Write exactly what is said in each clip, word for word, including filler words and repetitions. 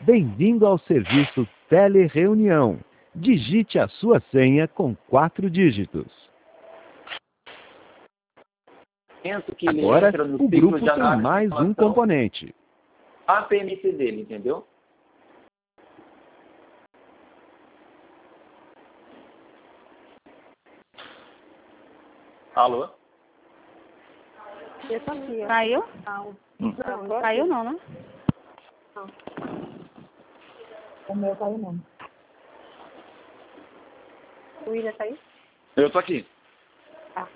Bem-vindo ao serviço Telereunião. Digite a sua senha com quatro dígitos. Que ele Agora, entra no o ciclo grupo de tem análise mais de um informação, componente. A P M C dele, entendeu? Alô? Eu tô aqui, ó. Caiu? Não, Hum. não, Não caiu não, né? não. O meu caiu não. O William tá aí? Eu tô aqui. Tá.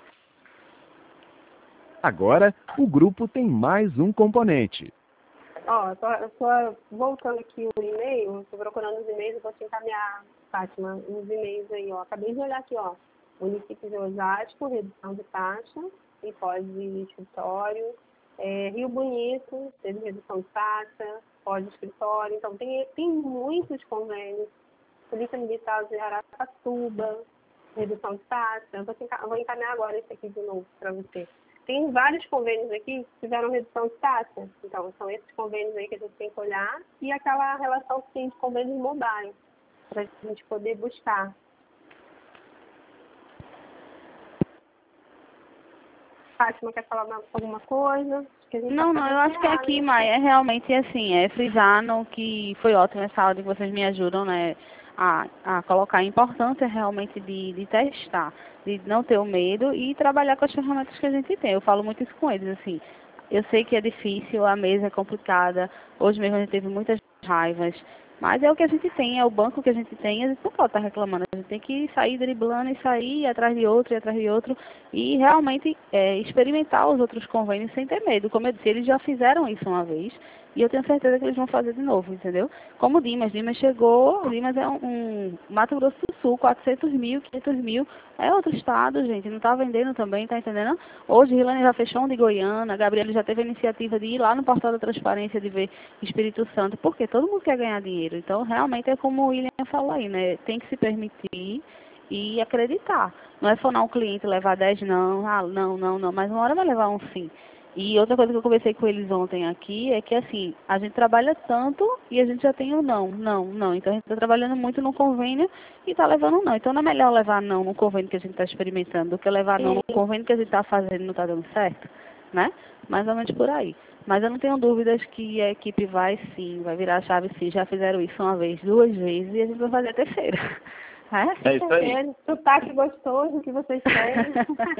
Agora, o grupo tem mais um componente. Ó, eu tô, eu tô voltando aqui o e-mail, tô procurando os e-mails, eu vou te encaminhar, Fátima, uns e-mails aí, ó. Acabei de olhar aqui, ó. Município de Osasco, redução de taxa, e pode escritório. É, Rio Bonito, teve redução de taxa, pode escritório. Então, tem, tem muitos convênios. Polícia Militar de Aracatuba, redução de taxa. Eu vou, te, enca- eu vou encaminhar agora esse aqui de novo para você. Tem vários convênios aqui que tiveram redução de taxa. Então, são esses convênios aí que a gente tem que olhar e aquela relação que tem de convênios mobile, para a gente poder buscar. Fátima, quer falar mais alguma coisa? Que a gente Não, tá não, eu acho que fazendo aqui, errado, né? Maia, é realmente assim, é frisar no que foi ótimo essa aula que vocês me ajudam, né, a, a colocar a importância realmente de, de testar, de não ter o medo e trabalhar com as ferramentas que a gente tem. Eu falo muito isso com eles, assim, eu sei que é difícil, a mesa é complicada, hoje mesmo a gente teve muitas raivas, mas é o que a gente tem, é o banco que a gente tem, a gente não pode estar reclamando, a gente tem que sair driblando e sair atrás de outro e atrás de outro e realmente é, experimentar os outros convênios sem ter medo. Como eu disse, eles já fizeram isso uma vez e eu tenho certeza que eles vão fazer de novo, entendeu? Como o Dimas, Dimas chegou, Dimas é um, um Mato Grosso do Sul, quatrocentos mil, quinhentos mil, é outro estado, gente, não está vendendo também, tá entendendo? Hoje, Rilane já fechou um de Goiânia, a Gabriela já teve a iniciativa de ir lá no portal da transparência de ver Espírito Santo, porque todo mundo quer ganhar dinheiro. Então, realmente é como o William falou aí, né? Tem que se permitir e acreditar. Não é fonar um cliente levar dez não, ah, não, não, não, mas uma hora vai levar um sim. E outra coisa que eu conversei com eles ontem aqui é que, assim, a gente trabalha tanto e a gente já tem o não, não, não. Então, a gente está trabalhando muito no convênio e está levando não. Então, não é melhor levar não no convênio que a gente está experimentando do que levar não no convênio que a gente está fazendo e não está dando certo, né? Mais ou menos por aí. Mas eu não tenho dúvidas que a equipe vai sim, vai virar a chave sim. Já fizeram isso uma vez, duas vezes e a gente vai fazer a terceira. É, É isso aí. É, sotaque gostoso que vocês têm.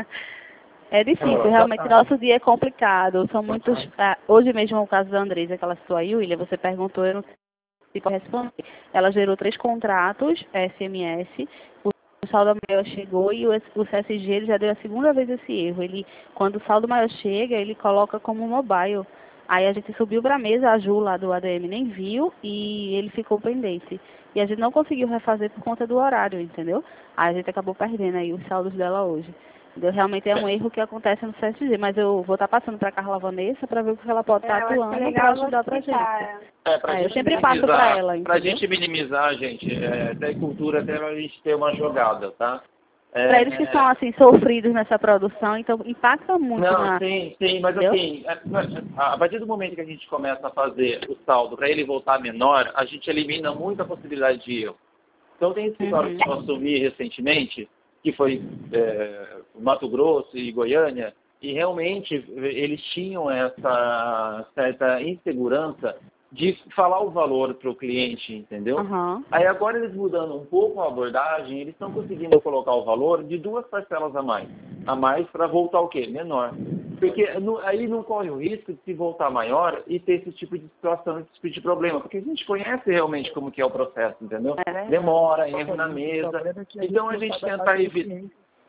É difícil, realmente nosso dia é complicado. São muitos. Ah, hoje mesmo o caso da Andresa, que ela citou aí, William, você perguntou, eu não sei para responder. Ela gerou três contratos S M S, o saldo maior chegou e o, o C S G ele já deu a segunda vez esse erro. Ele, quando o saldo maior chega, ele coloca como mobile. Aí a gente subiu para a mesa, a Ju lá do A D M nem viu e ele ficou pendente. E a gente não conseguiu refazer por conta do horário, entendeu? Aí a gente acabou perdendo aí os saldos dela hoje. Entendeu? Realmente é um erro que acontece no C S G, mas eu vou estar passando para a Carla Vanessa para ver o que ela pode estar É, eu acho que é atuando legal para ajudar para a explicar, gente. é. É, pra É, eu gente sempre passo para minimizar, ela, pra entendeu? gente minimizar, gente, é, até cultura, até a gente ter uma jogada, tá? É, Para eles que são assim sofridos nessa produção, então impacta muito Não, na. sim, sim, mas Entendeu? assim, é, a partir do momento que a gente começa a fazer o saldo para ele voltar menor, a gente elimina muita possibilidade de erro. Então tem escritório Uhum. que eu assumi recentemente, que foi é, Mato Grosso e Goiânia, e realmente eles tinham essa certa insegurança de falar o valor para o cliente, entendeu? Aham. Aí agora eles mudando um pouco a abordagem, eles estão conseguindo colocar o valor de duas parcelas a mais. A mais para voltar o quê? Menor. Porque no, aí não corre o risco de se voltar maior e ter esse tipo de situação, esse tipo de problema. Porque a gente conhece realmente como que é o processo, entendeu? É verdade. Demora, erro na mesa. Então a gente tenta evitar.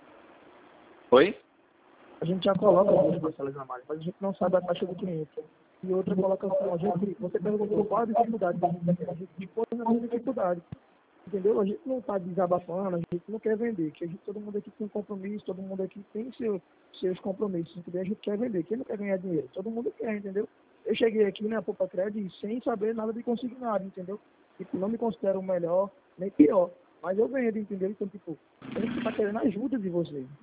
Oi? A gente já coloca duas parcelas a mais, mas a gente não sabe a taxa do cliente. E outra coloca assim, a gente, você perguntou qual a dificuldade da gente, a gente põe na mesma dificuldade. Entendeu? A gente não está desabafando, a gente não quer vender, que a gente, todo mundo aqui tem compromisso, todo mundo aqui tem seu, seus compromissos, entendeu? A gente quer vender, quem não quer ganhar dinheiro? Todo mundo quer, entendeu? Eu cheguei aqui na Poupa Crédito sem saber nada de consignado, entendeu? Tipo, não me considero o melhor, nem pior, mas eu ganhei, entendeu? Então, tipo, a gente está querendo a ajuda de vocês, entendeu?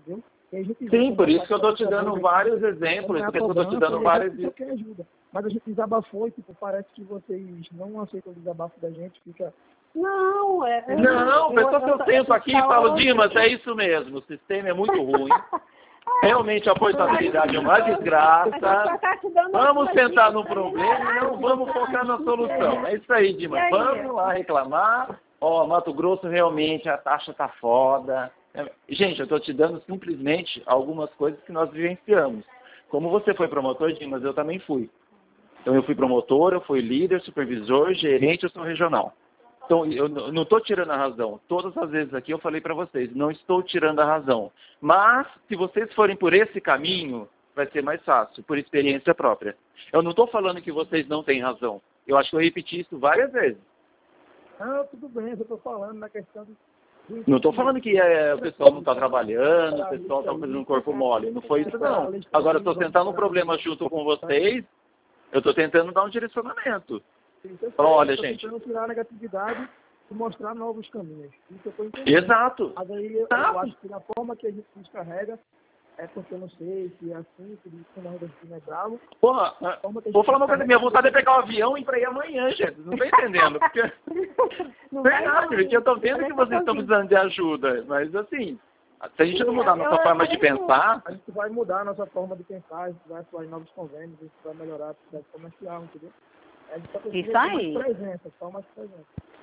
E a gente Sim, por isso que eu estou te tá dando bom, vários exemplos, por isso que eu estou te dando e a vários... gente quer ajuda. Mas a gente desabafou e, tipo, parece que vocês não aceitam o desabafo da gente, fica... Não, é... é- Não, eu- eu eu- seu eu- tempo eu- aqui e falo, Dimas, é isso mesmo, o sistema é muito ruim. Realmente a portabilidade é uma A gente só desgraça. tá te dando Vamos algumas sentar dicas no pra problema e melhorar, não vamos focar na solução. É isso aí, Dimas. E aí? Vamos lá reclamar. Ó, Mato Grosso realmente a taxa tá foda. Gente, eu estou te dando simplesmente algumas coisas que nós vivenciamos. Como você foi promotor, Dimas, eu também fui. Então eu fui promotor, eu fui líder, supervisor, gerente, eu sou regional. Então, eu não estou tirando a razão. Todas as vezes aqui eu falei para vocês, não estou tirando a razão. Mas, se vocês forem por esse caminho, vai ser mais fácil, por experiência própria. Eu não estou falando que vocês não têm razão. Eu acho que eu repeti isso várias vezes. Não, tudo bem, eu estou falando na questão do... Não estou falando que é, o pessoal não está trabalhando, o pessoal está fazendo um corpo mole. Não foi isso, não. Agora, eu estou sentando um problema junto com vocês, eu estou tentando dar um direcionamento. Fala, olha, gente... Eu estou tentando tirar a negatividade e mostrar novos caminhos. Isso eu estou entendendo. Exato. Mas aí eu, Exato. eu acho que na forma que a gente se descarrega, é porque eu não sei se é assim, se o nordestino é bravo. Porra, vou falar uma coisa, minha vontade é pegar o avião e ir para ir amanhã, gente. Não estou entendendo. Porque... Não vai Verdade, não, porque eu estou vendo não que vai vocês estão conseguir. precisando de ajuda. Mas, assim, se a gente não mudar a nossa Eu- forma de eu- pensar... A gente vai mudar a nossa forma de pensar, a gente vai atuar em novos convênios, a gente vai melhorar a atividade comercial, entendeu? A gente só precisa Isso de aí. mais presença, só mais presença.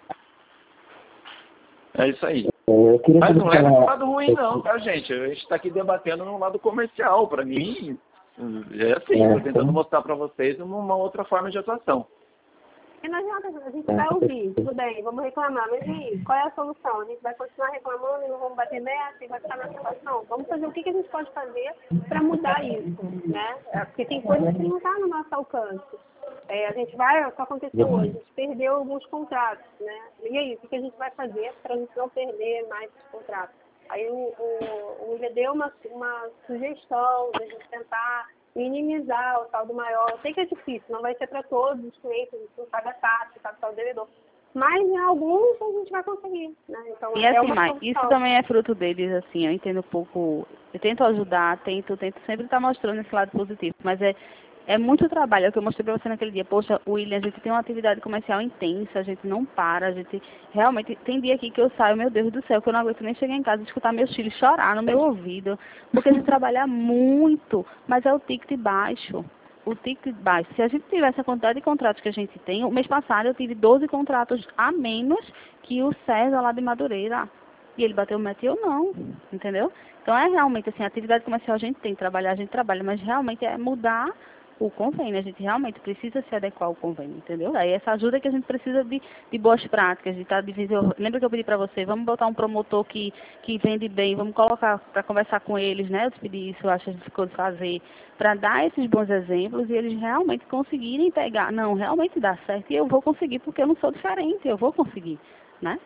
É isso aí. Eu queria Mas não leva falar- pro lado ruim, não, tá, gente? A gente está aqui debatendo no lado comercial. Para mim, é assim, estou tentando mostrar para vocês uma, uma outra forma de atuação. E não adianta, a gente vai ouvir, tudo bem, vamos reclamar, mas e aí, qual é a solução? A gente vai continuar reclamando e não vamos bater meta e vai ficar na situação? Vamos fazer o que, que a gente pode fazer para mudar isso, né? É, porque tem coisas que não estão no nosso alcance. É, a gente vai, o que aconteceu hoje, a gente perdeu alguns contratos, né? E aí, o que, que a gente vai fazer para a gente não perder mais esses contratos? Aí o, o, o William deu uma, uma sugestão de a gente tentar minimizar o saldo maior. Eu sei que é difícil, não vai ser para todos os clientes, a gente não paga taxa, sabe, saldo devedor. Mas em alguns a gente vai conseguir, né? Então, E é assim, uma mas solução. isso também é fruto deles, assim, eu entendo um pouco, eu tento ajudar, tento, tento sempre estar mostrando esse lado positivo, mas é, é muito trabalho, é o que eu mostrei para você naquele dia. Poxa, William, a gente tem uma atividade comercial intensa, a gente não para, a gente realmente, tem dia aqui que eu saio, meu Deus do céu, que eu não aguento nem chegar em casa e escutar meus filhos chorar no meu ouvido, porque a gente trabalha muito, mas é o ticket baixo. O ticket baixo. Se a gente tivesse a quantidade de contratos que a gente tem, o mês passado eu tive doze contratos a menos que o César lá de Madureira. E ele bateu o meta e eu não, entendeu? Então é realmente assim, a atividade comercial a gente tem que trabalhar, a gente trabalha, mas realmente é mudar o convênio, a gente realmente precisa se adequar ao convênio, entendeu? Aí essa ajuda que a gente precisa de, de boas práticas, de estar divisão. Lembra que eu pedi para você, vamos botar um promotor que, que vende bem, vamos colocar para conversar com eles, né? Eu te pedi isso, eu acho que a gente ficou de fazer, para dar esses bons exemplos e eles realmente conseguirem pegar, não, realmente dá certo e eu vou conseguir porque eu não sou diferente, eu vou conseguir, né?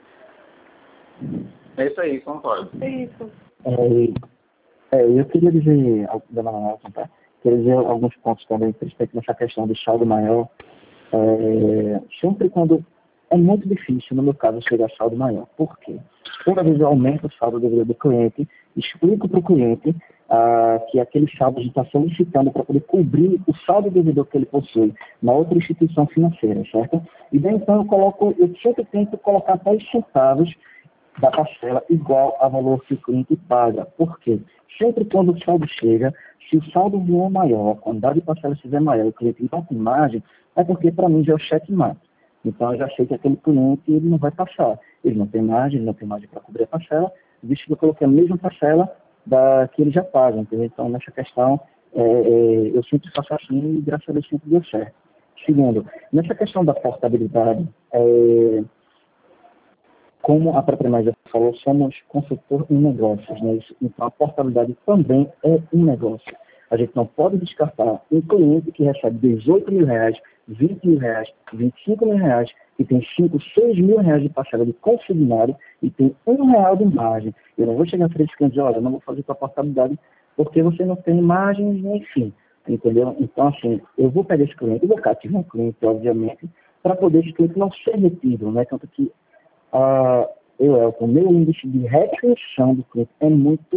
É isso aí, concordo. É isso. É, é, eu queria dizer, dona Manuela, tá? Queria dizer alguns pontos também, principalmente nessa questão do saldo maior. É, sempre quando é muito difícil, no meu caso, chegar a saldo maior. Por quê? Toda vez eu aumento o saldo devido do cliente, explico para o cliente ah, que aquele saldo a gente está solicitando para poder cobrir o saldo devedor que ele possui na outra instituição financeira, certo? E daí então eu coloco, eu sempre tento colocar até os centavos da parcela igual ao valor que o cliente paga. Por quê? Sempre quando o saldo chega, se o saldo vier maior, a quantidade de parcela estiver maior, o cliente não tem margem, é porque para mim já é o checkmate. Então eu já sei que aquele cliente ele não vai passar. Ele não tem margem, ele não tem margem para cobrir a parcela, visto que eu coloquei a mesma parcela da que ele já paga. Entendeu? Então nessa questão, é, é, eu sempre faço assim e graças a Deus sempre deu certo. Segundo, nessa questão da portabilidade, é, como a própria Maria falou, somos consultor em negócios, né? Então a portabilidade também é um negócio. A gente não pode descartar um cliente que recebe dezoito mil reais, vinte mil reais, vinte e cinco mil reais, que tem cinco, seis mil reais de parcela de consignário e tem um real de margem. Eu não vou chegar à frente e dizer, olha, eu não vou fazer tua portabilidade porque você não tem margem, enfim. Entendeu? Então, assim, eu vou pegar esse cliente, eu vou cativar um cliente, obviamente, para poder esse cliente não ser retido, né? Tanto que Uh, eu, o meu índice de retenção do cliente é muito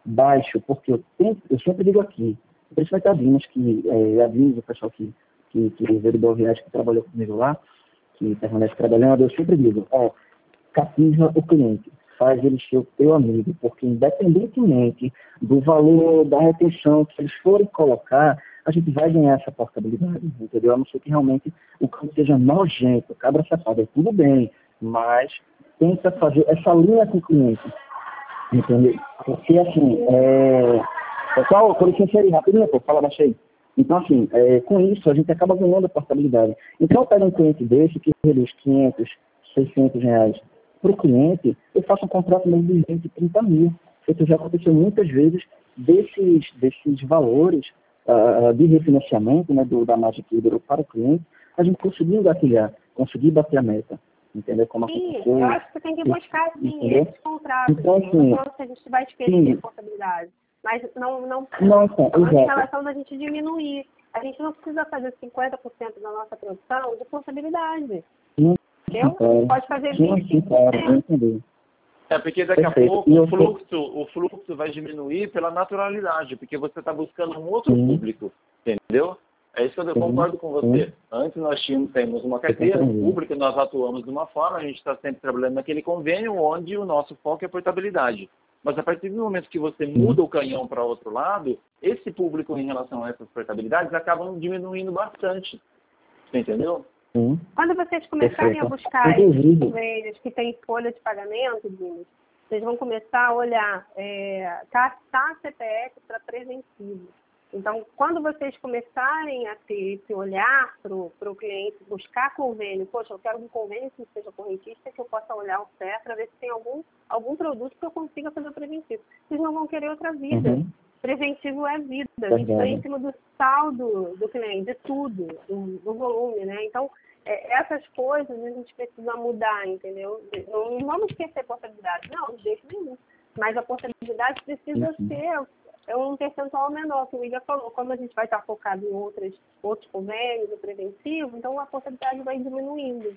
baixo, porque eu, tento, eu sempre digo aqui, principalmente a Dimas, que é, a Dimas, o pessoal que, que, que veio do Boa Viagem, que trabalhou comigo lá, que permanece trabalhando, eu sempre digo, ó, cativa o cliente, faz ele ser o teu amigo, porque independentemente do valor da retenção que eles forem colocar, a gente vai ganhar essa portabilidade, entendeu? A não ser que realmente o cliente seja nojento, cabra safado, é tudo bem, mas tenta fazer essa linha com o cliente, entendeu? Porque assim, é... pessoal, com licença aí, rapidinho, pô, fala baixo. Então, assim, é, com isso, a gente acaba ganhando a portabilidade. Então, eu pego um cliente desse que reduz quinhentos, seiscentos reais para o cliente, eu faço um contrato mesmo de vinte, trinta mil. Isso já aconteceu muitas vezes desses, desses valores uh, de refinanciamento, né, do, da margem que liberou para o cliente, a gente conseguiu engatilhar, conseguir bater a meta. Entendeu? Como sim, aconteceu. Eu acho que você tem que buscar, sim, entendeu? esses contratos. Então, Assim, assim, não falando que a gente vai esquecer a portabilidade. Mas não, não, não, então, não em exato. relação da gente diminuir. A gente não precisa fazer cinquenta por cento da nossa produção de portabilidade. Sim, Entendeu? claro. Pode fazer Sim, vinte sim, claro, eu entendi. É, porque daqui Perfeito. a pouco E o eu fluxo, o fluxo vai diminuir pela naturalidade, porque você está buscando um outro Sim. público, entendeu? É isso que eu Sim, concordo com você. sim. Antes nós tínhamos, temos uma carteira, um público, nós atuamos de uma forma, a gente está sempre trabalhando naquele convênio onde o nosso foco é portabilidade. Mas a partir do momento que você muda o canhão para outro lado, esse público em relação a essas portabilidades acabam diminuindo bastante. Você entendeu? Sim. Quando vocês começarem Perfeito. a buscar Inclusive- esses convênios que têm folha de pagamento, Dimas, vocês vão começar a olhar, é, taxar C P F para preventivo. Então, quando vocês começarem a ter esse olhar para o cliente, buscar convênio, poxa, eu quero um convênio que seja correntista, que eu possa olhar o C E P para ver se tem algum, algum produto que eu consiga fazer o preventivo. Vocês não vão querer outra vida. Uhum. Preventivo é vida. A Verdade. gente está em cima do saldo do cliente, de tudo, do, do volume, né? Então, é, essas coisas a gente precisa mudar, entendeu? Não, não vamos esquecer a portabilidade. Não, de jeito nenhum. Mas a portabilidade precisa Uhum. ser é um percentual menor, que o William falou. Como a gente vai estar focado em outras, outros convênios, o preventivo, então a portabilidade vai diminuindo.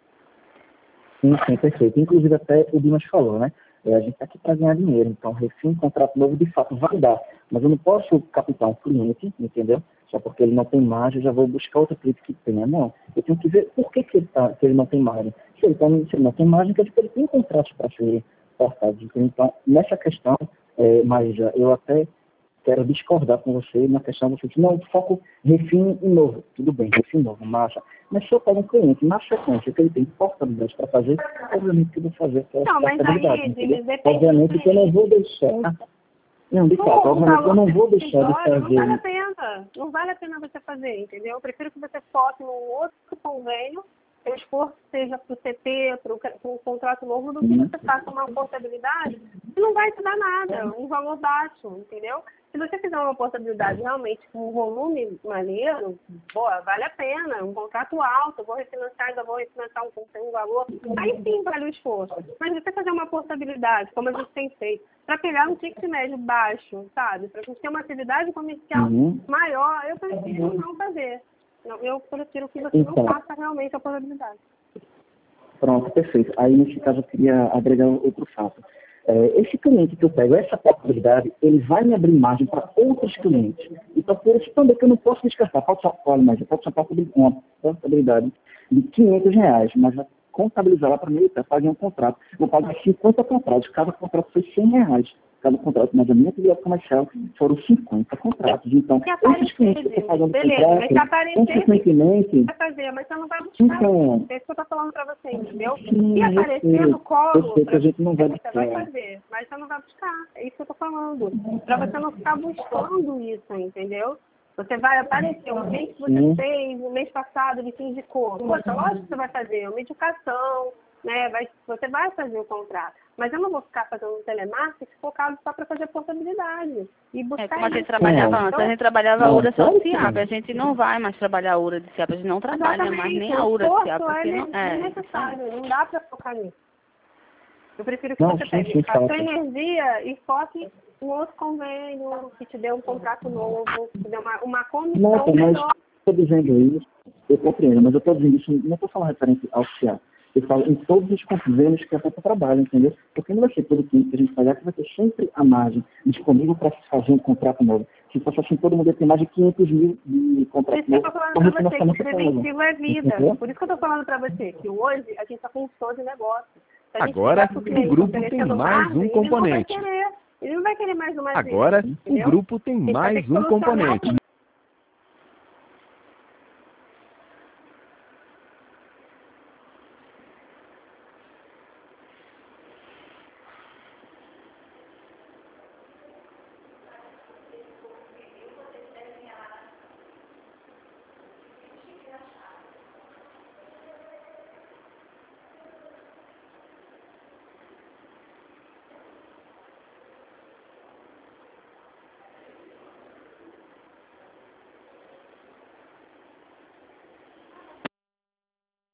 Sim, sim, perfeito. Inclusive até o Dimas falou, né? É, a gente está aqui para ganhar dinheiro, então refim, contrato novo de fato vai dar. Mas eu não posso captar um cliente, entendeu? Só porque ele não tem margem, eu já vou buscar outro cliente que tenha. Não. Eu tenho que ver por que, que, ele, tá, que ele não tem margem. Se ele, tá, se ele não tem margem, quer dizer que ele tem contratos para ser portados. Então, nessa questão, é, mas eu até quero discordar com você na questão de você, não, foco refim e novo. Tudo bem, refim novo, massa. Mas se eu pego um cliente na sequência que ele tem portabilidade para fazer, obviamente que eu vou fazer essa Não, mas portabilidade. aí, entendeu? Dimas, depende Obviamente do que eu não vou deixar. Não, de fato, Não, obviamente eu não vou deixar de Não vale a fazer. pena. Não vale a pena você fazer, entendeu? Eu prefiro que você foque num outro convênio, o esforço seja para o C P, para o contrato novo, do que Uhum. você faça uma portabilidade que não vai te dar nada, um valor baixo, entendeu? Se você fizer uma portabilidade realmente com um volume maneiro, boa, vale a pena, um contrato alto, eu vou refinanciar, ainda vou refinanciar um, um valor, aí sim vale o esforço. Mas você fazer uma portabilidade, como a gente tem feito, para pegar um ticket médio baixo, sabe? Para a gente ter uma atividade comercial Uhum. maior, eu prefiro não fazer. Não, eu prefiro que você Então. não faça realmente a portabilidade. Pronto, perfeito. Aí, nesse caso, eu queria agregar outro fato. É, esse cliente que eu pego, essa portabilidade, ele vai me abrir margem para outros clientes. Então, por isso também que eu não posso descartar. Pode ser, olha, mas eu posso ser uma portabilidade de quinhentos reais, mas vai contabilizar lá para mim, eu paguei um contrato. Eu pago cinquenta contratos, cada contrato foi cem reais. Cada contrato, mas a minha atividade comercial foram cinquenta contratos. Então, esses clientes que eu estou pagando beleza, contrato, mas se aparecer, consequentemente, vai fazer, mas você não vai buscar. então, É isso que eu estou falando para você, entendeu? sim, Se eu aparecer sei. no colo, Eu sei que a gente não vai você vai buscar. fazer, mas você não vai buscar. É isso que eu estou falando. Para você não ficar buscando isso, entendeu? Você vai aparecer um mês que você Sim. fez, no mês passado ele te indicou. Poxa, lógico que você vai fazer uma indicação, né? Vai, você vai fazer o contrato. Mas eu não vou ficar fazendo um telemarketing focado só para fazer portabilidade. E buscar É como a gente isso. trabalhava Não. antes, a gente trabalhava a Não, URA só claro de que SIAP, não. a gente não vai mais trabalhar a URA de SIAP, a gente não trabalha mais nem a o URA de esforço SIAP, porque é não é. necessário, não dá para focar nisso. Eu prefiro que Não, você sim, pegue sim, a sua fato. energia e foque em outro convênio, que te dê um contrato novo, que te dê uma, uma comissão Não, mas melhor. estou dizendo isso, eu compreendo, mas eu estou dizendo isso, não estou falando referente ao SIAP. Eu falo em todos os convênios que a pessoa trabalha, entendeu? Porque não vai ser tudo que a gente pagar, que vai ter sempre a margem disponível para se fazer um contrato novo. Se fosse assim, todo mundo ia ter mais de quinhentos mil de contrato Por isso que eu novo. estou falando para você que preventivo é vida. Entendeu? Por isso que eu estou falando para você que hoje a gente está com um show de negócio. Se a gente Agora, chegar pro o cliente grupo tem oferecendo mais margem, um ele não vai componente. querer. Ele não vai querer mais uma vez, Agora, o entendeu? grupo tem Ele vai ter mais que um solucionar componente.